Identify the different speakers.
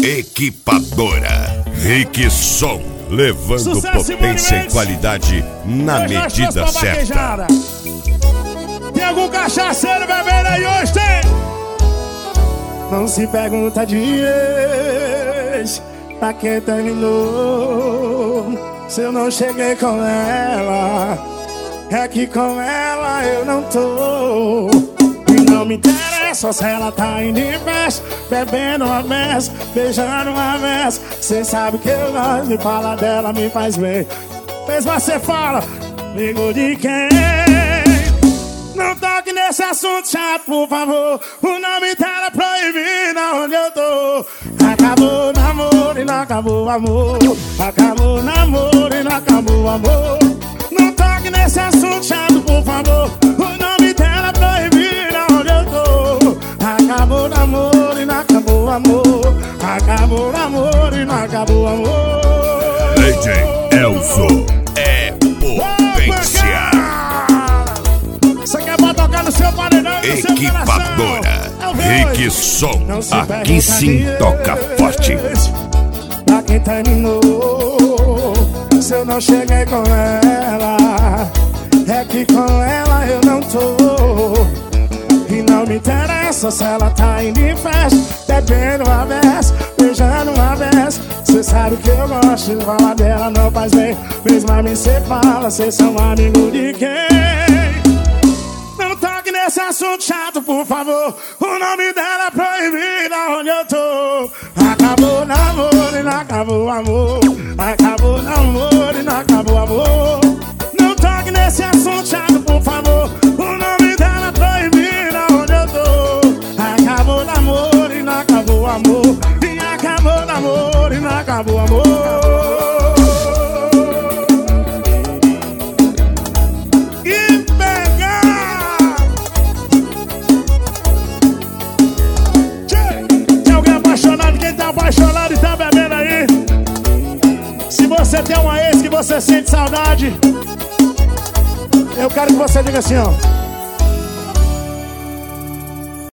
Speaker 1: Equipadora Rickson, levando
Speaker 2: Sucesso,
Speaker 1: potência e qualidade na medida certa.
Speaker 2: Tem algum cachaceiro bebendo aí hoje? Tem? Não se pergunta de ex pra quem terminou. Se eu não cheguei com ela, é que com ela eu não tô. E não me interessa se ela tá indo em festa, bebendo uma mesa, beijando uma mesa. Cê sabe que eu gosto de falar dela, me faz bem. Mas você fala, amigo de quem? Não toque nesse assunto chato, por favor. O nome dela é proibido onde eu tô. Acabou o namoro e não acabou o amor. Acabou o namoro e não acabou o amor. Não toque nesse assunto chato, por favor. O nome dela é proibido onde eu tô. Acabou o namoro e não acabou o amor. Acabou o namoro e não acabou o amor.
Speaker 1: DJ Elzo é potência.
Speaker 2: Você quer pra tocar no seu paredão e no seu
Speaker 1: Equipadora Rickson, aqui sim toca forte.
Speaker 2: Pra quem terminou, se eu não cheguei com ela, é que com ela eu não tô. E não me interessa se ela tá indo em festa, bebendo uma vez, beijando uma vez. Cê sabe que eu gosto de falar dela, não faz bem. Mesmo a mim cê fala, cês são amigo de quem? Não toque nesse assunto chato, por favor. O nome dela é proibido onde eu tô. Acabou o namoro e não acabou o amor. Acabou o namoro e não acabou o amor. Não toque nesse assunto chato, por favor. O nome dela é proibido onde eu tô. Acabou o namoro e não acabou o amor. E acabou o namoro e não acabou o amor. Apaixonado e tá bebendo aí. Se você tem uma ex que você sente saudade, eu quero que você diga assim, ó.